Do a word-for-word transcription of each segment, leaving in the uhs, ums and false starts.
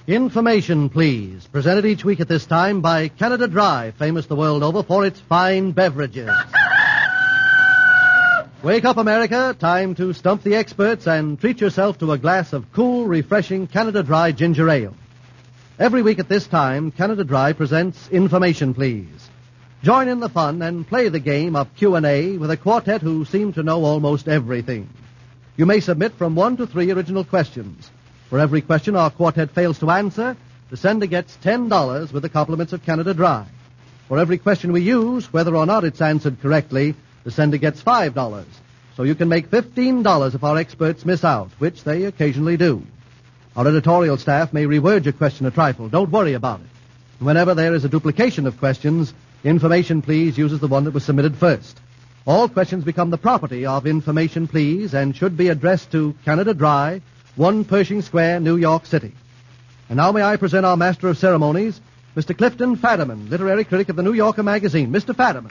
Information, please. Presented each week at this time by Canada Dry, famous the world over for its fine beverages. Wake up, America. Time to stump the experts and treat yourself to a glass of cool, refreshing Canada Dry ginger ale. Every week at this time, Canada Dry presents Information, Please. Join in the fun and play the game of Q and A with a quartet who seem to know almost everything. You may submit from one to three original questions. For every question our quartet fails to answer, the sender gets ten dollars with the compliments of Canada Dry. For every question we use, whether or not it's answered correctly, the sender gets five dollars. So you can make fifteen dollars if our experts miss out, which they occasionally do. Our editorial staff may reword your question a trifle. Don't worry about it. Whenever there is a duplication of questions, Information Please uses the one that was submitted first. All questions become the property of Information Please and should be addressed to Canada Dry, one Pershing Square, New York City. And now may I present our master of ceremonies, Mister Clifton Fadiman, literary critic of the New Yorker magazine. Mister Fadiman.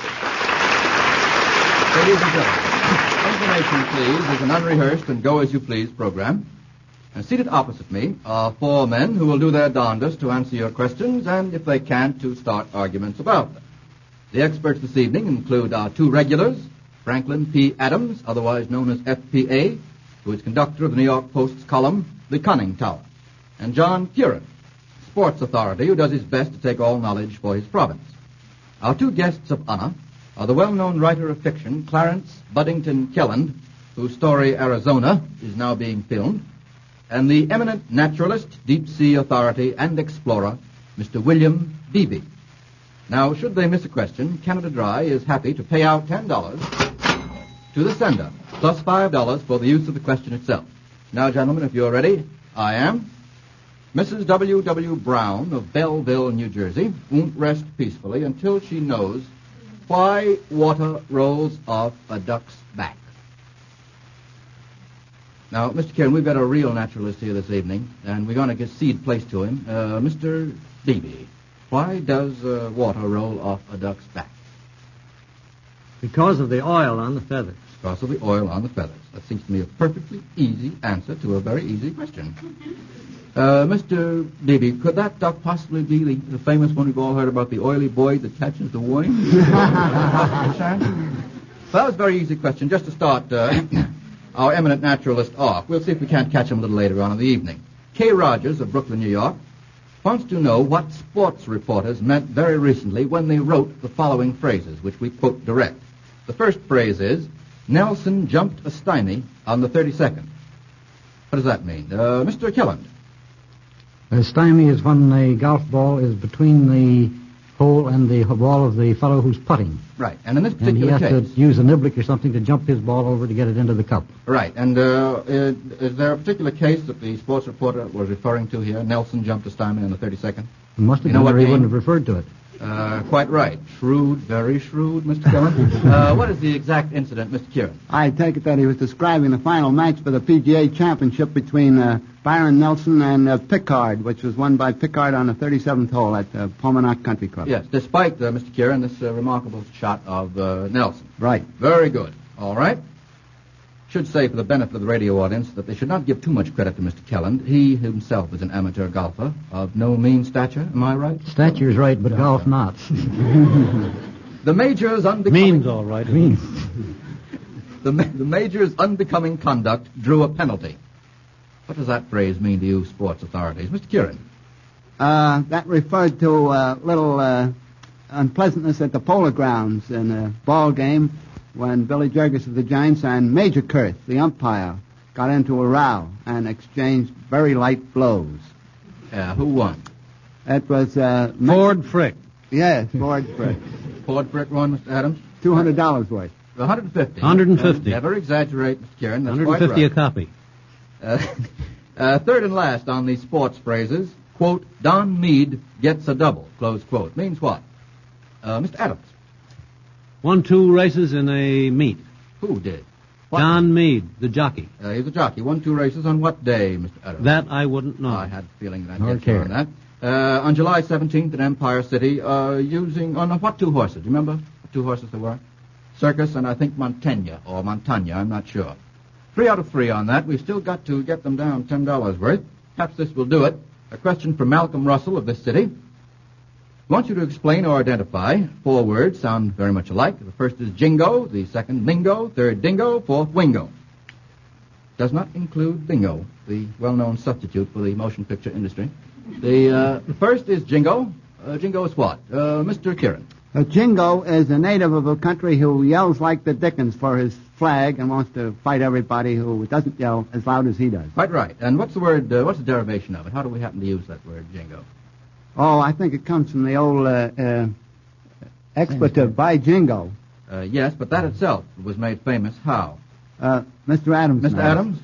Ladies and gentlemen, Information Please is an unrehearsed and go-as-you-please program. And seated opposite me are four men who will do their darndest to answer your questions and, if they can't, to start arguments about them. The experts this evening include our two regulars, Franklin P. Adams, otherwise known as F P A, who is conductor of the New York Post's column, The Cunning Tower, and John Curran, sports authority who does his best to take all knowledge for his province. Our two guests of honor are the well-known writer of fiction, Clarence Buddington Kelland, whose story Arizona is now being filmed, and the eminent naturalist, deep-sea authority, and explorer, Mister William Beebe. Now, should they miss a question, Canada Dry is happy to pay out ten dollars to the sender, plus five dollars for the use of the question itself. Now, gentlemen, if you're ready, I am. Missus W W. Brown of Belleville, New Jersey, won't rest peacefully until she knows why water rolls off a duck's back. Now, Mister Kieran, we've got a real naturalist here this evening, and we're going to cede place to him. Uh, Mister Beebe, why does uh, water roll off a duck's back? Because of the oil on the feathers. Because of the oil on the feathers. That seems to me a perfectly easy answer to a very easy question. Uh, Mister Beebe, could that duck possibly be the, the famous one we've all heard about, the oily boy that catches the worm? Well, that was a very easy question. Just to start uh, our eminent naturalist off, we'll see if we can't catch him a little later on in the evening. Kay Rogers of Brooklyn, New York, wants to know what sports reporters meant very recently when they wrote the following phrases, which we quote direct. The first phrase is, Nelson jumped a stymie on the thirty-second. What does that mean? Uh, Mister Kelland. A stymie is when the golf ball is between the hole and the ball of the fellow who's putting. Right, and in this And particular he has case... to use a niblick or something to jump his ball over to get it into the cup. Right, and uh, is, is there a particular case that the sports reporter was referring to here? Nelson jumped a stymie on the thirty-second? It must have You know been, what or he game? wouldn't have referred to it. Uh, quite right. Shrewd, very shrewd, Mister Kelland. uh, what is the exact incident, Mister Kieran? I take it that he was describing the final match for the P G A Championship between uh, Byron Nelson and uh, Pickard, which was won by Pickard on the thirty-seventh hole at uh, Palmanac Country Club. Yes, despite, uh, Mister Kieran, this uh, remarkable shot of uh, Nelson. Right. Very good. All right. Should say for the benefit of the radio audience that they should not give too much credit to Mister Kelland. He himself is an amateur golfer of no mean stature. Am I right? Stature's right, but golf not. The major's unbecoming... Means all right. Means. The, ma- the major's unbecoming conduct drew a penalty. What does that phrase mean to you, sports authorities? Mister Kieran? Uh, that referred to a little uh, unpleasantness at the Polo Grounds in a ball game when Billy Jurgis of the Giants and Major Kurth, the umpire, got into a row and exchanged very light blows. Uh, who won? It was... Uh, Ford Frick. Yes, Ford Frick. Ford Frick won, Mister Adams? two hundred dollars worth. one hundred fifty. one hundred fifty. Uh, never exaggerate, Mister Kieran. That's one hundred fifty quite right. a copy. Uh, uh, third and last on the sports phrases, quote, Don Meade gets a double, close quote. Means what? Uh, Mister Adams. Won two races in a meet. Who did? What? Don Meade, the jockey. Uh, he's a jockey. Won two races on what day, Mister Adams? That I wouldn't know. Oh, I had a feeling that I'd Nor get you care. on that. Uh, on July seventeenth in Empire City, uh, using, on uh, what two horses? Do you remember what two horses there were? Circus and I think Montaigne, or Montagna, I'm not sure. Three out of three on that. We've still got to get them down ten dollars worth. Perhaps this will do it. A question from Malcolm Russell of this city. I want you to explain or identify four words sound very much alike. The first is jingo, the second mingo, third dingo, fourth wingo. Does not include bingo, the well-known substitute for the motion picture industry. The, uh, the first is jingo. Uh, jingo is what? Uh, Mister Kieran. A jingo is a native of a country who yells like the dickens for his flag and wants to fight everybody who doesn't yell as loud as he does. Quite right. And what's the word, uh, what's the derivation of it? How do we happen to use that word, jingo? Oh, I think it comes from the old uh, uh, expletive, by jingo. Uh, yes, but that itself was made famous how? Uh, Mister Adams. Mister knows. Adams?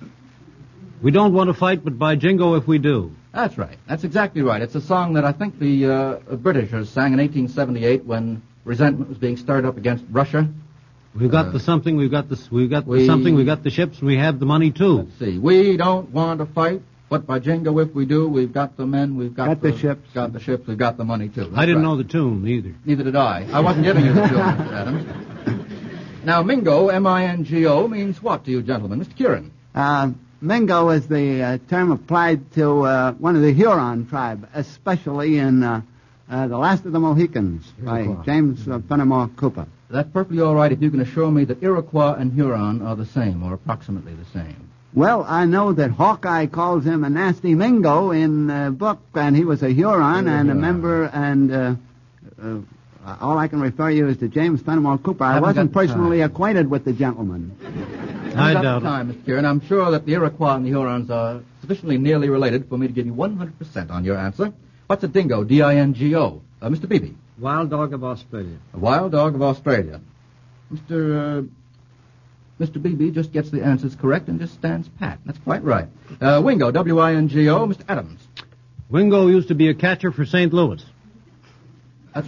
We don't want to fight, but by jingo if we do. That's right. That's exactly right. It's a song that I think the uh, Britishers sang in eighteen seventy-eight when resentment was being stirred up against Russia. We've got Uh, the something, we've got the we've got we- the something, we've got the ships, and we have the money too. Let's see. We don't want to fight, but by jingo if we do, we've got the men, we've got, Got the ships. Got the ships, we've got the money too. That's I didn't right. know the tune either. Neither did I. I wasn't giving you the tune, Mister Adams. Now, mingo, M I N G O, means what to you gentlemen? Mister Kieran. Uh, Mingo is the uh, term applied to uh, one of the Huron tribe, especially in uh, uh, The Last of the Mohicans by Iroquois. James uh, Fenimore Cooper. That's perfectly all right if you can assure me that Iroquois and Huron are the same, or approximately the same. Well, I know that Hawkeye calls him a nasty Mingo in the book, and he was a Huron He was a and a Huron. member, and uh, uh, all I can refer you is to James Fenimore Cooper. I Haven't wasn't got personally time. acquainted with the gentleman. I I've got doubt the it. time, Mister Kieran. I'm sure that the Iroquois and the Hurons are sufficiently nearly related for me to give you one hundred percent on your answer. What's a dingo? D I N G O. Uh, Mister Beebe. Wild dog of Australia. A wild dog of Australia. Mister Uh, Mister Beebe just gets the answers correct and just stands pat. That's quite right. Uh, Wingo, W I N G O. Mister Adams. Wingo used to be a catcher for Saint Louis. That's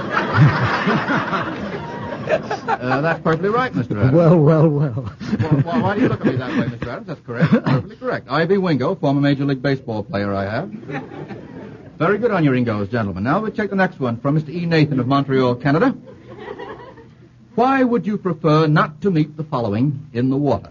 right. uh, that's perfectly right, Mister Adams. Well, well, well. Well, why, why do you look at me that way, Mister Adams? That's correct. Perfectly correct. Ivy Wingo, former Major League Baseball player I have. Very good on your Ingos, gentlemen. Now we take the next one from Mister E. Nathan of Montreal, Canada. Why would you prefer not to meet the following in the water?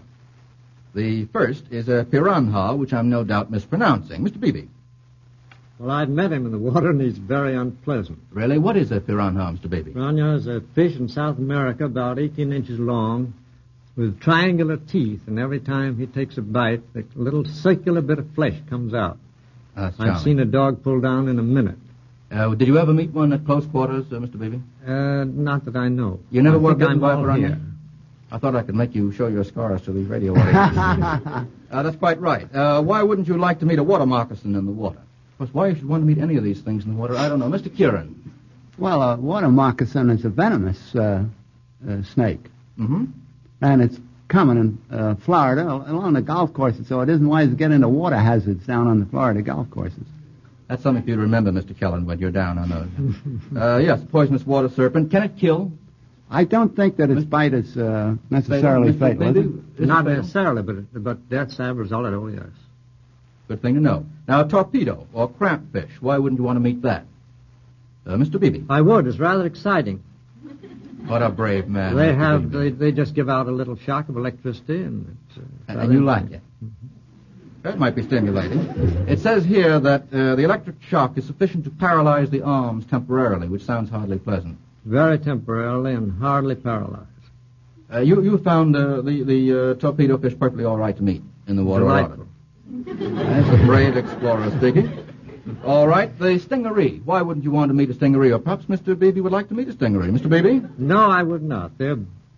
The first is a piranha, which I'm no doubt mispronouncing. Mister Beebe. Well, I've met him in the water, and he's very unpleasant. Really? What is a piranha, Mister Beebe? Piranha is a fish in South America about eighteen inches long with triangular teeth, and every time he takes a bite, a little circular bit of flesh comes out. That's I've seen a dog pull down in a minute. Uh, did you ever meet one at close quarters, uh, Mister Beebe? Uh, not that I know. You never I were think bitten I'm by a all piranha? here. I thought I could make you show your scars to the radio audience. uh, that's quite right. Uh, why wouldn't you like to meet a water moccasin in the water? Of course, why you should want to meet any of these things in the water, I don't know. Mister Kieran. Well, a water moccasin is a venomous uh, uh, snake, Mm-hmm. and it's common in uh, Florida along the golf courses, so it isn't wise to get into water hazards down on the Florida golf courses. That's something for you to remember, Mister Kellen, when you're down on those. uh, yes, poisonous water serpent. Can it kill? I don't think that its bite is uh, necessarily Mister fatal. is Beebe? it? Is it Not fatal? necessarily, but but that's a result of it, yes. Good thing to know. Now, a torpedo or crampfish. Why wouldn't you want to meet that? Uh, Mister Beebe. I would. It's rather exciting. What a brave man. They Mister have Beebe. they, they just give out a little shock of electricity, and it's, uh, And, rather and you like interesting. it. That might be stimulating. It says here that uh, the electric shock is sufficient to paralyze the arms temporarily, which sounds hardly pleasant. Very temporarily and hardly paralyzed. Uh, you you found uh, the the uh, torpedo fish perfectly all right to meet in the water. Delightful. That's a brave explorer speaking. All right, the stingaree. Why wouldn't you want to meet a stingaree? Or perhaps Mister Beebe would like to meet a stingaree. Mister Beebe? No, I would not. They're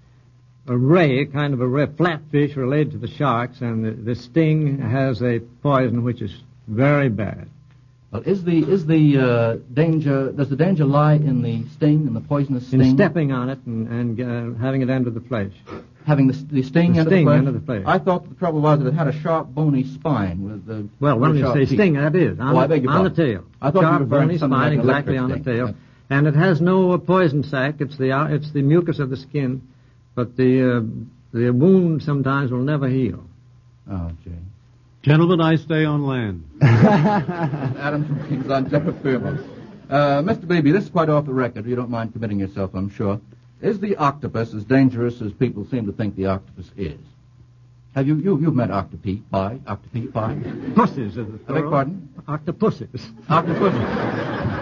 a ray, kind of a ray, flatfish related to the sharks, and the, the sting has a poison which is very bad. Well, is the is the uh, danger? Does the danger lie in the sting, in the poisonous sting? In stepping on it and, and uh, having it enter the flesh. Having the, the sting The under sting the flesh? under the flesh. I thought the trouble was that it had a sharp, bony spine with the. Well, when very you sharp say teeth. sting, that is. On, Oh, I beg your on the pardon. tail. I thought you Sharp, were referring to bony something spine like an exactly electric on the sting. tail. Yeah. And it has no uh, poison sac. It's the uh, it's the mucus of the skin, but the uh, the wound sometimes will never heal. Oh, gee. Gentlemen, I stay on land. Adam from Kings on terra firma. Uh, Mister Beebe, this is quite off the record. You don't mind committing yourself, I'm sure. Is the octopus as dangerous as people seem to think the octopus is? Have you, you, you've met octopi, pie, octopi, pie? Pussies is the I beg pardon? Octopuses. Octopus.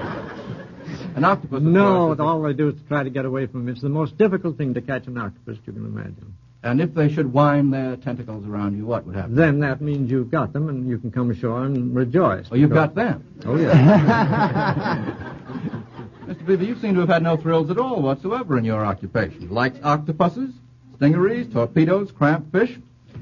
An octopus, of No, course, is a- all they do is try to get away from him. It's the most difficult thing to catch an octopus you can imagine. And if they should wind their tentacles around you, what would happen? Then that means you've got them, and you can come ashore and rejoice. Oh, you've because- got them. Oh, yeah. Mister Beaver, you seem to have had no thrills at all whatsoever in your occupation. Like octopuses, stingarees, torpedoes, cramp fish.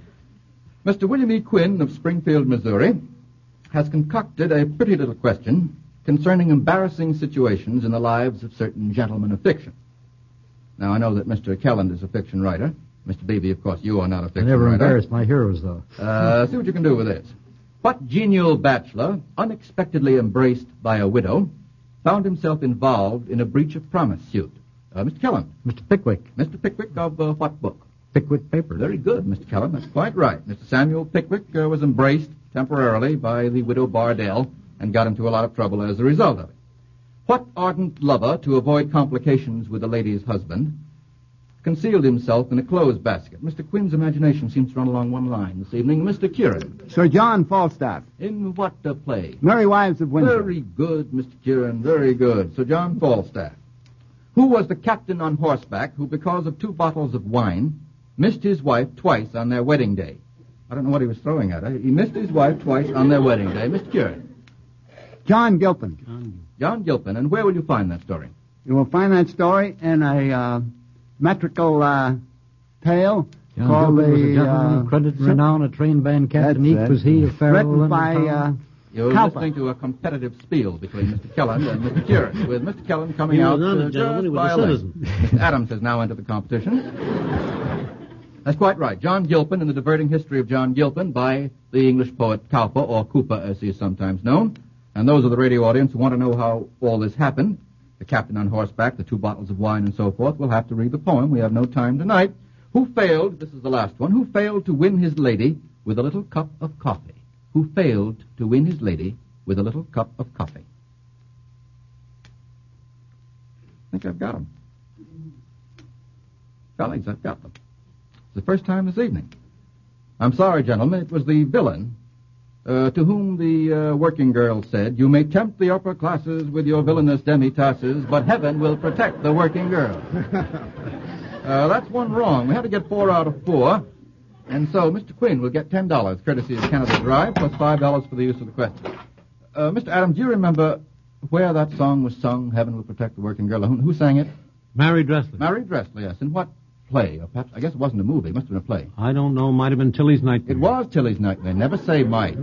Mister William E. Quinn of Springfield, Missouri, has concocted a pretty little question concerning embarrassing situations in the lives of certain gentlemen of fiction. Now, I know that Mister Kelland is a fiction writer. Mister Beebe, of course, you are not a I fiction never writer. embarrassed my heroes, though. Uh, see what you can do with this. What genial bachelor, unexpectedly embraced by a widow, found himself involved in a breach of promise suit? Uh, Mister Kelland. Mister Pickwick, Mister Pickwick of uh, what book? Pickwick Papers. Very good, Mister Kelland. That's quite right. Mister Samuel Pickwick uh, was embraced temporarily by the widow Bardell and got into a lot of trouble as a result of it. What ardent lover, to avoid complications with a lady's husband, concealed himself in a clothes basket? Mister Quinn's imagination seems to run along one line this evening. Mister Kieran. Sir John Falstaff. In what uh, play? Merry Wives of Windsor. Very good, Mister Kieran, very good. Sir John Falstaff. Who was the captain on horseback who, because of two bottles of wine, missed his wife twice on their wedding day? I don't know what he was throwing at her. He missed his wife twice on their wedding day. Mister Kieran. John Gilpin. John Gilpin. And where will you find that story? You will find that story in a uh, metrical uh, tale John called Gilpin was a the... gentleman uh, of credit and renown, a trained band captain. That's Eke it. was he of Farrell, Written London by... Town. Uh, You're Cowper. listening to a competitive spiel between Mister Kelland and Mister Kieran, with Mister Kelland coming He out was not a uh, gentleman, he just was by a a leg. citizen. Mister Adams has now entered the competition. That's quite right. John Gilpin, in the diverting history of John Gilpin by the English poet Cowper, or Cooper as he is sometimes known. And those of the radio audience who want to know how all this happened, the captain on horseback, the two bottles of wine, and so forth, will have to read the poem. We have no time tonight. Who failed, this is the last one, who failed to win his lady with a little cup of coffee? Who failed to win his lady with a little cup of coffee? I think I've got them. Colleagues, I've got them. It's the first time this evening. I'm sorry, gentlemen, it was the villain uh, to whom the uh, working girl said, "You may tempt the upper classes with your villainous demi-tasses, but heaven will protect the working girl." uh, that's one wrong. We had to get four out of four. And so Mister Quinn will get ten dollars, courtesy of Canada Drive, plus five dollars for the use of the question. Uh, Mister Adams, do you remember where that song was sung, Heaven Will Protect the Working Girl? Who, who sang it? Mary Dressler. Mary Dressler, yes. In what play? Or perhaps, I guess it wasn't a movie. It must have been a play. I don't know. Might have been Tilly's Nightmare. It was Tilly's Nightmare. Never say might.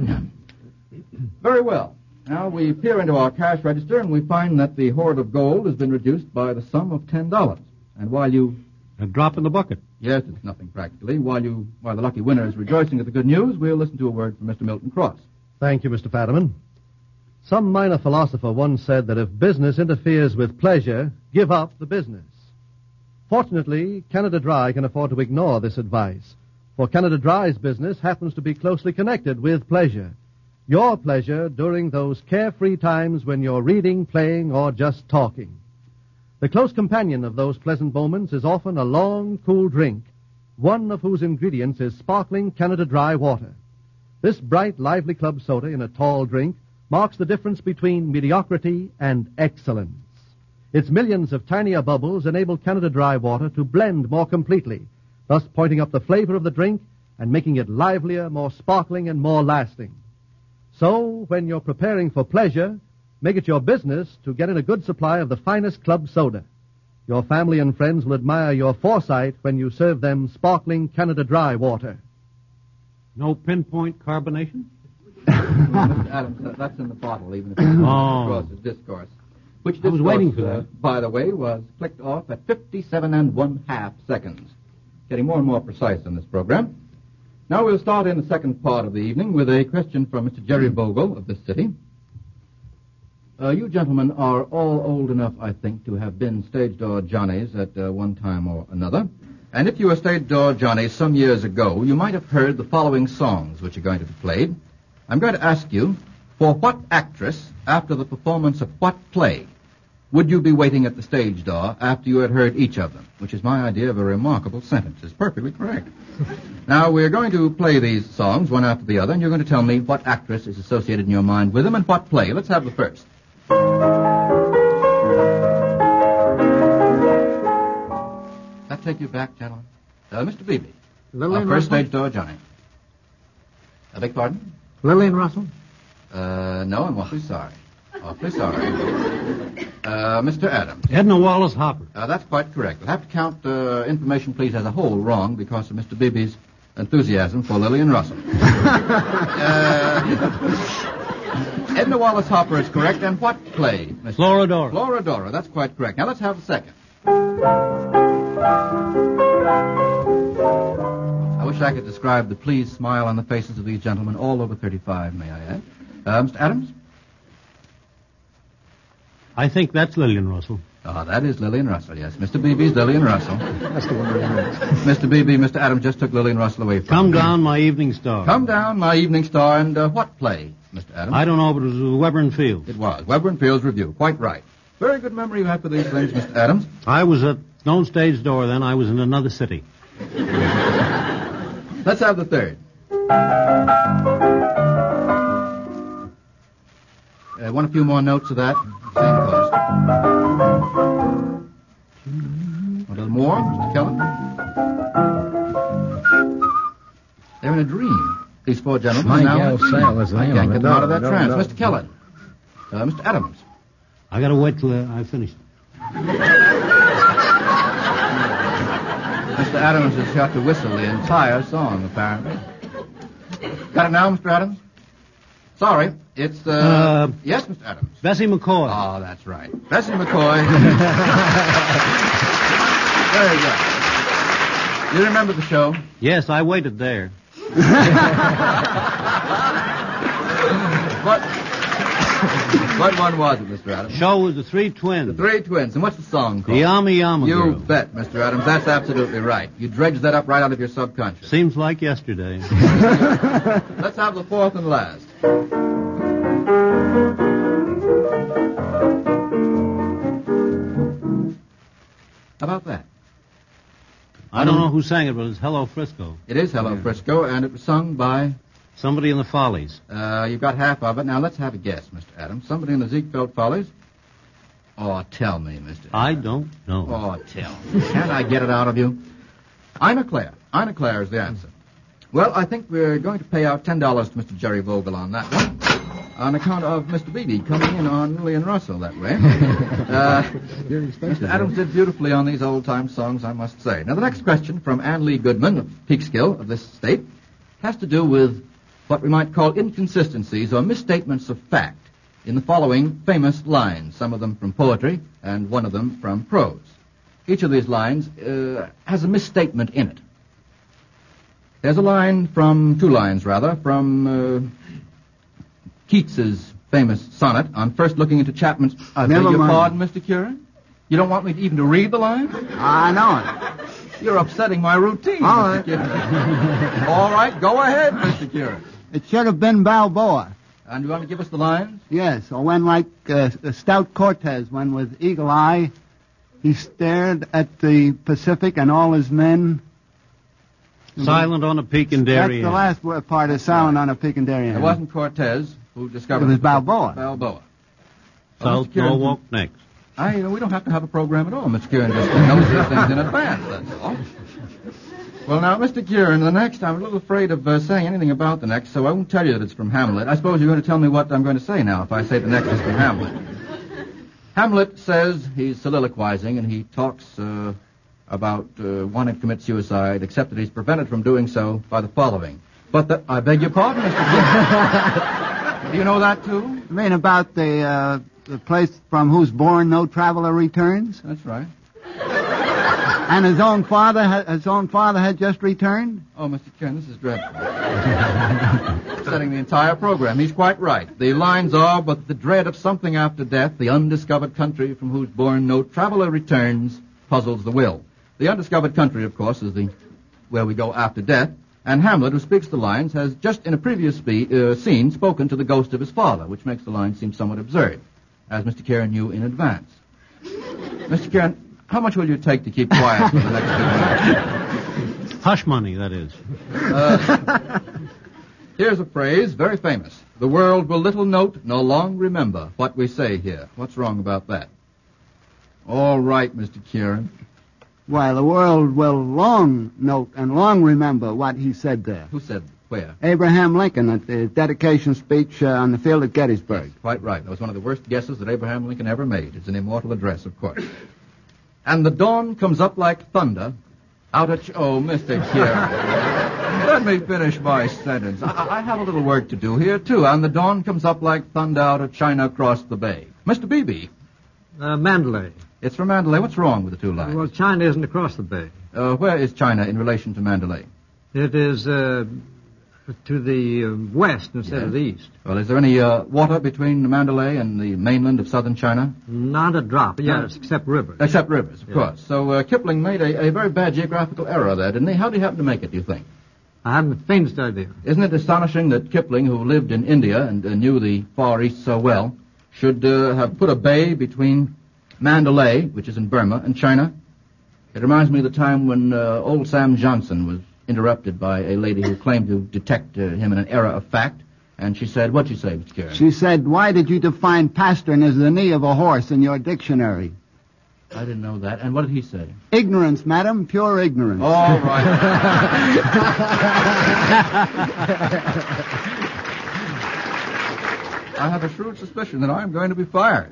Very well. Now we peer into our cash register and we find that the hoard of gold has been reduced by the sum of ten dollars. And while you... A drop in the bucket. Yes, it's nothing practically. While you, while the lucky winner is rejoicing at the good news, we'll listen to a word from Mister Milton Cross. Thank you, Mister Fadiman. Some minor philosopher once said that if business interferes with pleasure, give up the business. Fortunately, Canada Dry can afford to ignore this advice, for Canada Dry's business happens to be closely connected with pleasure. Your pleasure during those carefree times when you're reading, playing, or just talking. The close companion of those pleasant moments is often a long, cool drink, one of whose ingredients is sparkling Canada Dry water. This bright, lively club soda in a tall drink marks the difference between mediocrity and excellence. Its millions of tinier bubbles enable Canada Dry water to blend more completely, thus pointing up the flavor of the drink and making it livelier, more sparkling, and more lasting. So, when you're preparing for pleasure, make it your business to get in a good supply of the finest club soda. Your family and friends will admire your foresight when you serve them sparkling Canada Dry water. No pinpoint carbonation? Mister Adams, that- that's in the bottle, even if it's Oh. across his discourse. Which I was discourse, waiting for uh, that. by the way, was clicked off at fifty-seven and one half seconds. Getting more and more precise in this program. Now we'll start in the second part of the evening with a question from Mister Jerry Bogle of this city. Uh, you gentlemen are all old enough, I think, to have been stage door Johnnies at uh, one time or another. And if you were stage door Johnnies some years ago, you might have heard the following songs which are going to be played. I'm going to ask you, for what actress, after the performance of what play, would you be waiting at the stage door after you had heard each of them? Which is my idea of a remarkable sentence. It's perfectly correct. Now, we're going to play these songs one after the other, and you're going to tell me what actress is associated in your mind with them and what play. Let's have the first. That take you back, gentlemen? Uh, Mister Beebe. Lillian Our first Russell? stage door, Johnny. I beg pardon? Lillian Russell? Uh, no, I'm awfully sorry. Awfully sorry. Uh, Mister Adams. Edna Wallace Hopper. Uh, that's quite correct. We'll have to count uh, information, please, as a whole wrong because of Mister Beebe's enthusiasm for Lillian Russell. uh, Edna Wallace Hopper is correct. And what play, Mister Florodora. Florodora, that's quite correct. Now let's have the second. I wish I could describe the pleased smile on the faces of these gentlemen, all over thirty-five, may I add. Uh, Mister Adams? I think that's Lillian Russell. Ah, that is Lillian Russell, yes. Mister Beebe's Lillian Russell. That's the one I meant. Mister Beebe, Mister Adams just took Lillian Russell away from Come me. down, my evening star. Come down, my evening star, and uh, what play, Mister Adams? I don't know, but it was with Weber and Fields. It was. Weber and Fields Review. Quite right. Very good memory you have for these things, Mister Adams. I was at no stage door then. I was in another city. Let's have the third. Uh, want a few more notes of that? Same cost. A little more, Mister Kellen? They're in a dream. These four gentlemen. My now. gal Sale is the I name can't of get it. them out of that No, trance. no. Mister Kellen. Uh, Mister Adams. I got to wait till uh, I finish. Mister Adams has got to whistle the entire song, apparently. Got it now, Mister Adams? Sorry, it's, uh... Uh, yes, Mister Adams. Bessie McCoy. Oh, that's right. Bessie McCoy. Very good. You remember the show? Yes, I waited there. What, what one was it, Mister Adams? Show was the Three Twins. The Three Twins. And what's the song called? The Yama Yama You Girl. bet, Mister Adams. That's absolutely right. You dredged that up right out of your subconscious. Seems like yesterday. Let's have the fourth and last. How about that? I don't know who sang it, but it's Hello Frisco. It is Hello Frisco, and it was sung by... Somebody in the Follies. Uh, you've got half of it. Now, let's have a guess, Mister Adams. Somebody in the Ziegfeld Follies? Oh, tell me, Mister I Adams. don't know. Oh, tell me. Can't I get it out of you? Ina Claire. Ina Claire is the answer. Well, I think we're going to pay out ten dollars to Mister Jerry Vogel on that one, on account of Mister Beebe coming in on Lillian Russell that way. Uh, Mister Adams did beautifully on these old-time songs, I must say. Now, the next question from Ann Lee Goodman of Peekskill of this state has to do with what we might call inconsistencies or misstatements of fact in the following famous lines, some of them from poetry and one of them from prose. Each of these lines uh, has a misstatement in it. There's a line from, two lines rather, from uh, Keats's famous sonnet on first looking into Chapman's... I beg Never your mind. pardon, Mister Curran? You don't want me to even to read the line? I know it. You're upsetting my routine, All Mister Curran. All right, go ahead, Mister Curran. It should have been Balboa. And you want to give us the lines? Yes, or when, like uh, the stout Cortez, when with eagle eye he stared at the Pacific and all his men. Silent on a peak in That's Darien. the last word part is silent on a peak in Darien. It wasn't Cortez who discovered... It was the- Balboa. Balboa. South Mister Curran- Norwalk next. I, you know, we don't have to have a program at all. Mister Curran just knows these things in advance, that's all. Well, now, Mister Curran, the next, I'm a little afraid of uh, saying anything about the next, so I won't tell you that it's from Hamlet. I suppose you're going to tell me what I'm going to say now if I say the next is from Hamlet. Hamlet says he's soliloquizing, and he talks uh, about uh, wanting to commit suicide, except that he's prevented from doing so by the following. But the, I beg your pardon, Mister Curran. Do you know that, too? I mean about the uh, the place from whose bourne no traveler returns, That's right. and his own father ha- his own father had just returned. Oh, Mister Curran, this is dreadful. Setting the entire program. He's quite right. The lines are, but the dread of something after death, the undiscovered country from whose bourne no traveler returns, puzzles the will. The undiscovered country, of course, is the where we go after death. And Hamlet, who speaks the lines, has just in a previous spe- uh, scene spoken to the ghost of his father, which makes the line seem somewhat absurd, as Mister Curran knew in advance. Mister Kieran, how much will you take to keep quiet for the next two minutes? Hush money, that is. Uh, here's a phrase, very famous. The world will little note, nor long remember what we say here. What's wrong about that? All right, Mister Kieran. Why, the world will long note and long remember what he said there. Who said where? Abraham Lincoln at the dedication speech uh, on the field at Gettysburg. Yes, quite right. That was one of the worst guesses that Abraham Lincoln ever made. It's an immortal address, of course. And the dawn comes up like thunder out of... Ch- oh, Mister Kieran. Let me finish my sentence. I-, I have a little work to do here, too. And the dawn comes up like thunder out of China across the bay. Mister Beebe. Uh, Mandalay. It's from Mandalay. What's wrong with the two lines? Well, China isn't across the bay. Uh, where is China in relation to Mandalay? It is uh, to the uh, west instead Yes. of the east. Well, is there any uh, water between Mandalay and the mainland of southern China? Not a drop. Yes, No. except rivers. Except rivers, of Yeah. course. So uh, Kipling made a, a very bad geographical error there, didn't he? How did he happen to make it, do you think? I haven't the faintest idea. Isn't it astonishing that Kipling, who lived in India and uh, knew the Far East so well, should uh, have put a bay between Mandalay, which is in Burma, and China? It reminds me of the time when uh, old Sam Johnson was interrupted by a lady who claimed to detect uh, him in an error of fact, and she said, what'd you say, Mister Kieran? She said, why did you define pastern as the knee of a horse in your dictionary? I didn't know that. And what did he say? Ignorance, madam, pure ignorance. All right. I have a shrewd suspicion that I'm going to be fired.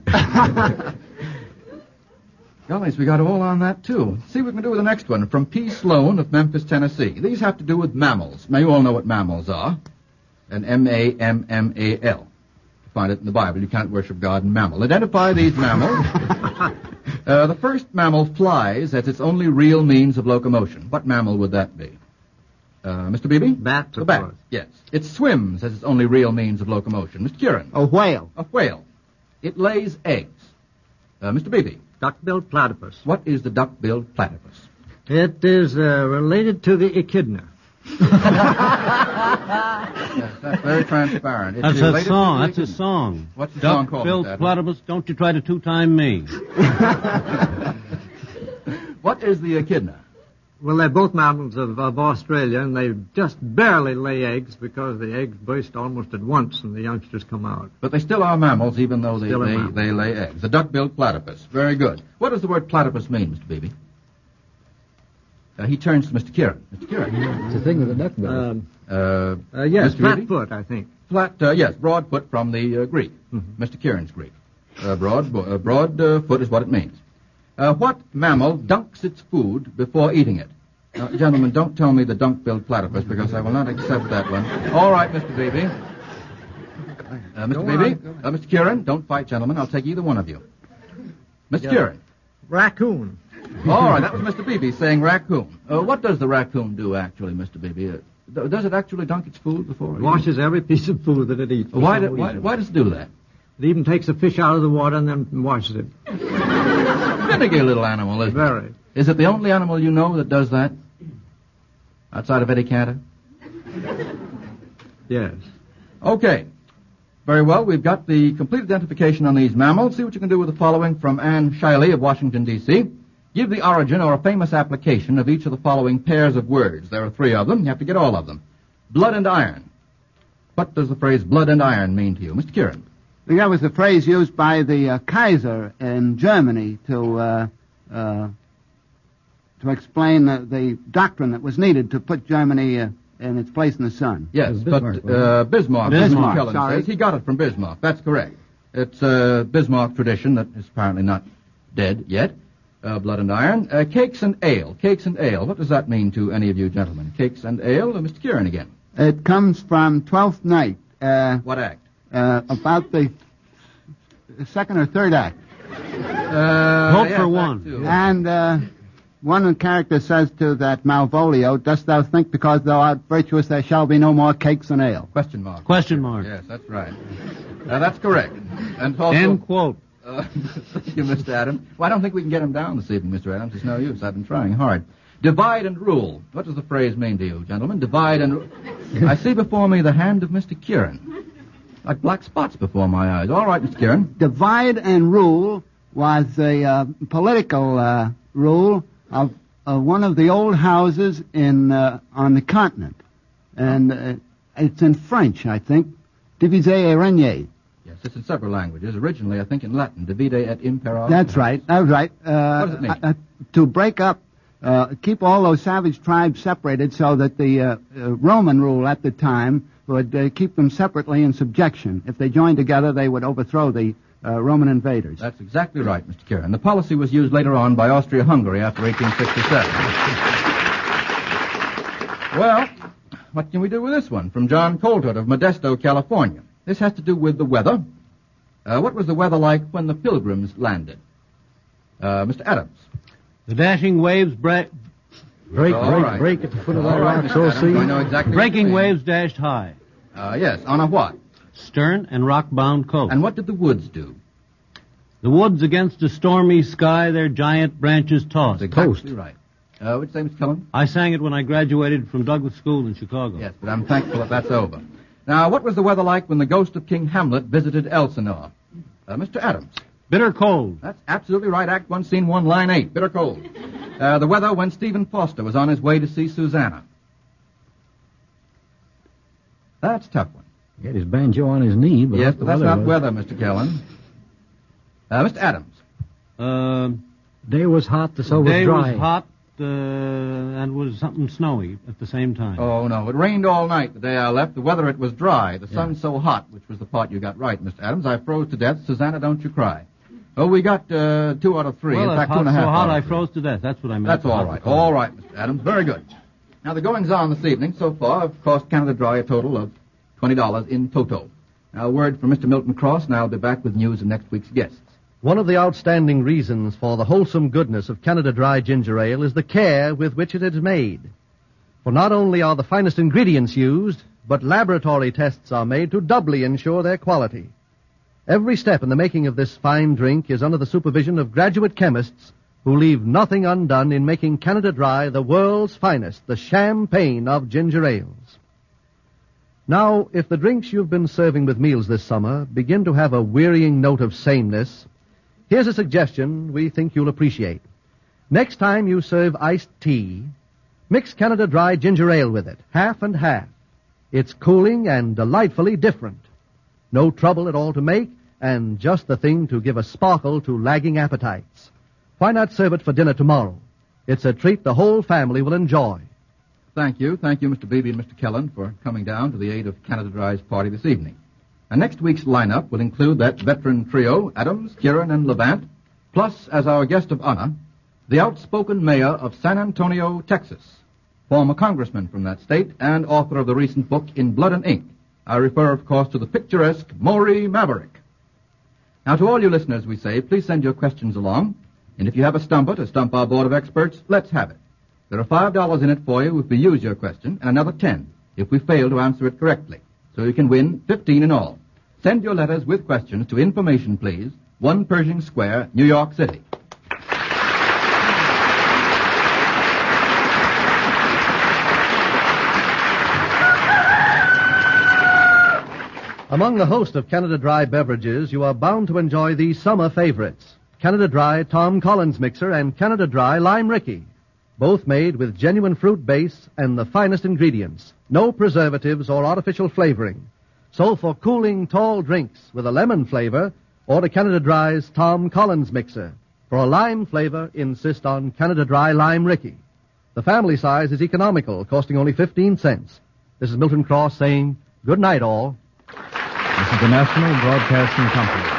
Gollies, we got all on that, too. See what we can do with the next one. From P. Sloan of Memphis, Tennessee. These have to do with mammals. Now, you all know what mammals are. An M A M M A L. You find it in the Bible. You can't worship God in mammal. Identify these mammals. uh, the first mammal flies as its only real means of locomotion. What mammal would that be? Uh, Mister Beebe? Bat, The of bat, course. yes. It swims as its only real means of locomotion. Mister Kieran? A whale. A whale. It lays eggs. Uh, Mister Beebe? Duck-billed platypus. What is the duck-billed platypus? It is uh, related to the echidna. Yes, that's very transparent. It's That's a related to song. the That's a echidna. song. What's the song called, Duck-billed Mister Adams? platypus, don't you try to two-time me. What is the echidna? Well, they're both mammals of, of Australia, and they just barely lay eggs because the eggs burst almost at once and the youngsters come out. But they still are mammals, even though they, Still a they, mammal. they lay eggs. The duck-billed platypus. Very good. What does the word platypus mean, Mister Beebe? Uh, he turns to Mister Kieran. Mister Kieran. It's a thing with a duck bill. Um, Uh, uh, yes, Mister Beebe? flat foot, I think. Flat, uh, yes, broad foot from the uh, Greek. Mhm. Mister Kieran's Greek. Uh, broad bo- uh, broad uh, foot is what it means. Uh, what mammal dunks its food before eating it? Now, gentlemen, don't tell me the dunk-billed platypus, because I will not accept that one. All right, Mister Beebe. Uh, Mister Go Beebe? on, go on. Uh, Mister Kieran, don't fight, gentlemen. I'll take either one of you. Mister Yeah. Kieran. Raccoon. All right, that was Mister Beebe saying raccoon. Uh, what does the raccoon do, actually, Mister Beebe? Uh, th- does it actually dunk its food before It it washes every piece of food that it eats. for Why, some do, why, reason. why does it do that? It even takes a fish out of the water and then washes it. Finicky little animal, isn't it? Very. Is it the only animal you know that does that? Outside of Eddie Cantor? Yes. Okay. Very well. We've got the complete identification on these mammals. See what you can do with the following from Anne Shiley of Washington, D C Give the origin or a famous application of each of the following pairs of words. There are three of them. You have to get all of them. Blood and iron. What does the phrase blood and iron mean to you? Mister Kieran. That was the phrase used by the uh, Kaiser in Germany to uh, uh, to explain the, the doctrine that was needed to put Germany uh, in its place in the sun. Yes, was but Bismarck, uh, Bismarck. Bismarck, Kellen sorry. says he got it from Bismarck. That's correct. It's a Bismarck tradition that is apparently not dead yet. Uh, blood and iron. Uh, cakes and ale. Cakes and ale. What does that mean to any of you gentlemen? Cakes and ale. Uh, Mister Kieran again. It comes from Twelfth Night, uh, What act? uh, about the second or third act. Uh, Vote yes, for act one. two. And uh, one of the characters says to that Malvolio, dost thou think because thou art virtuous there shall be no more cakes and ale? Question mark. Question mark. Yes, that's right. Uh, that's correct. And also, End quote. Uh, thank you, Mister Adams. Well, I don't think we can get him down this evening, Mister Adams. It's no use. I've been trying hard. Divide and rule. What does the phrase mean to you, gentlemen? Divide and rule. I see before me the hand of Mister Kieran. Like black spots before my eyes. All right, Mister Kieran. Divide and rule was a uh, political uh, rule of uh, one of the old houses in uh, on the continent. And uh, it's in French, I think. Divise et régner. Yes, it's in several languages. Originally, I think, in Latin. Divide et impera. That's right. That's right. Uh, What does it mean? Uh, to break up, uh, keep all those savage tribes separated so that the uh, uh, Roman rule at the time would uh, keep them separately in subjection. If they joined together, they would overthrow the uh, Roman invaders. That's exactly right, Mister Kieran. The policy was used later on by Austria-Hungary after eighteen sixty-seven. Well, what can we do with this one? From John Coltert of Modesto, California. This has to do with the weather. Uh, what was the weather like when the Pilgrims landed? Uh, Mister Adams. The dashing waves break, Break, All break, right. break at the foot of All that right, rock, Mister so Adams, see. I know exactly what breaking you're saying. waves dashed high, Uh, yes, on a what? stern and rock-bound coast. And what did the woods do? The woods against a stormy sky, their giant branches tossed. That's exactly right. Uh, what'd you say, Mister Cullen? I sang it when I graduated from Douglas School in Chicago. Yes, but I'm thankful that that's over. Now, what was the weather like when the ghost of King Hamlet visited Elsinore? Uh, Mister Adams. Bitter cold. That's absolutely right. Act one, scene one, line eight. Bitter cold. Uh, the weather when Stephen Foster was on his way to see Susanna. That's a tough one. He had his banjo on his knee, but Yes, the but that's weather not was- weather, Mister Kellen. Uh, Mister Adams. Um, Day was hot, the so was day dry. was hot uh, and was something snowy at the same time. Oh, no. It rained all night the day I left. The weather, it was dry. The sun so hot, which was the part you got right, Mister Adams. I froze to death. Susanna, don't you cry. Oh, we got uh, two out of three. Well, In fact, hot, two and a half so out hot of I three. froze to death. That's what I meant. That's all Hot right. and cold. All right, Mister Adams. Very good. Now, the goings-on this evening so far have cost Canada Dry a total of twenty dollars in toto. Now, a word from Mister Milton Cross, and I'll be back with news of next week's guests. One of the outstanding reasons for the wholesome goodness of Canada Dry Ginger Ale is the care with which it is made. For not only are the finest ingredients used, but laboratory tests are made to doubly ensure their quality. Every step in the making of this fine drink is under the supervision of graduate chemists who leave nothing undone in making Canada Dry the world's finest, the champagne of ginger ales. Now, if the drinks you've been serving with meals this summer begin to have a wearying note of sameness, here's a suggestion we think you'll appreciate. Next time you serve iced tea, mix Canada Dry Ginger Ale with it, half and half. It's cooling and delightfully different. No trouble at all to make, and just the thing to give a sparkle to lagging appetites. Why not serve it for dinner tomorrow? It's a treat the whole family will enjoy. Thank you. Thank you, Mister Beebe and Mister Kellen, for coming down to the aid of Canada Dry's party this evening. And next week's lineup will include that veteran trio, Adams, Kieran, and Levant, plus, as our guest of honor, the outspoken mayor of San Antonio, Texas, former congressman from that state and author of the recent book In Blood and Ink. I refer, of course, to the picturesque Maury Maverick. Now, to all you listeners, we say, please send your questions along, and if you have a stumper to stump our board of experts, let's have it. There are five dollars in it for you if we use your question, and another ten if we fail to answer it correctly. So you can win fifteen in all. Send your letters with questions to Information, please, one Pershing Square, New York City. Among the host of Canada Dry beverages, you are bound to enjoy these summer favorites. Canada Dry Tom Collins Mixer and Canada Dry Lime Ricky. Both made with genuine fruit base and the finest ingredients. No preservatives or artificial flavoring. So for cooling tall drinks with a lemon flavor, order Canada Dry's Tom Collins Mixer. For a lime flavor, insist on Canada Dry Lime Ricky. The family size is economical, costing only fifteen cents. This is Milton Cross saying good night all. This is the National Broadcasting Company.